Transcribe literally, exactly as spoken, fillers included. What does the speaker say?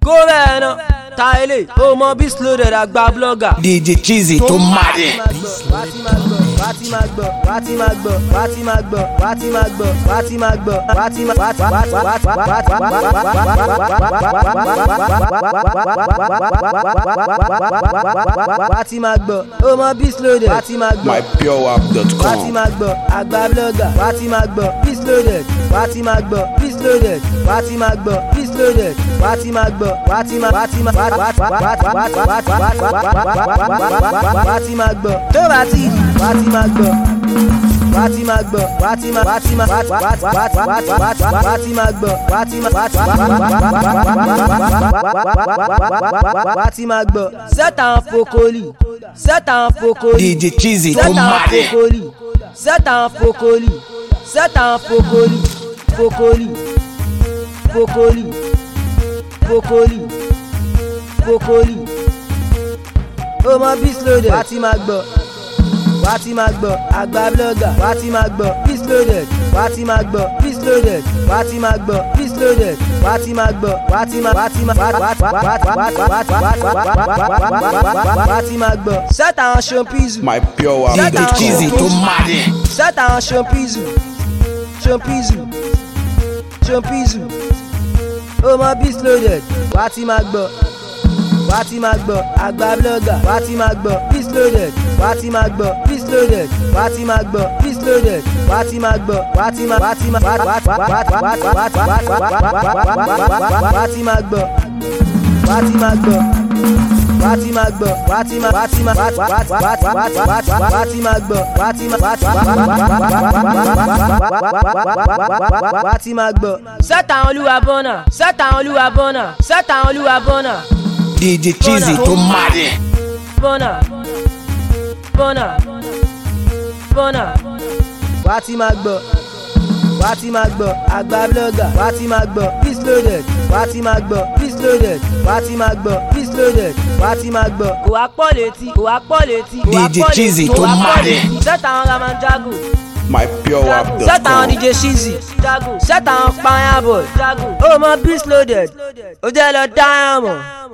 Governor Tyler, oh my beast loaded àgbà blogger. D J Cheesy tó máa Wati magbo, wati magbo, wati magbo, wati magbo, wati magbo, wati magbo, wati magbo, oh my beast loaded, wati magbo, my pure app dot com. wati magbo, àgbà blogger, wati magbo, beast loaded, wati magbo, beast loaded, wati magbo, beast loaded, wati magbo, wati magbo, wati magbo, wati magbo, tó bá ti rí, wati magbo, wati magbo, wati magbo, wati magbo, wati magbo, wati magbo, wati magbo, set un focoli, set un focoli, D J Cheesy tó máa focoli, set un focoli, set un focoli, focoli, focoli, focoli, focoli, oh my beast loaded, wati magbo. Wati magbo, àgbà blogger, wati magbo, beast loaded, wati magbo, beast loaded, wati magbo, beast loaded, wati magbo, wati magbo, wati magbo, set un champizu, my pure app. D J Cheesy tó máa set un champizu, champizu, champizu, oh my beast loaded, wati magbo. Wati magbo, àgbà blogger, wati magbo, beast loaded, wati magbo, beast loaded, wati magbo, beast loaded, wati magbo, wati magbo, wati magbo, wati magbo, wati magbo, wati magbo, wati magbo, wati magbo, wati magbo, wati magbo, set un Olúwa bọ́nà, set un Olúwa bọ́nà, set un Olúwa bọ́nà. D J Cheesy tó máa Bona, bona, bona. Wati magbo, wati magbo, àgbà blogger, wati magbo, beast loaded, wati magbo, beast loaded, wati magbo, beast loaded, wati magbo. Kò wá pọ̀ létí, kò wá pọ̀ létí, kò wá D J pọ̀ Cheesy létí, kò tó wá máa pọ̀ létí. Set àwọn Raman Jago, my pure app dot com. set àwọn D J Cheesy, Jago, set àwọn Panya Boy, Jago. Oh my beast loaded, ó jẹ́ lọ dáhùn mọ́.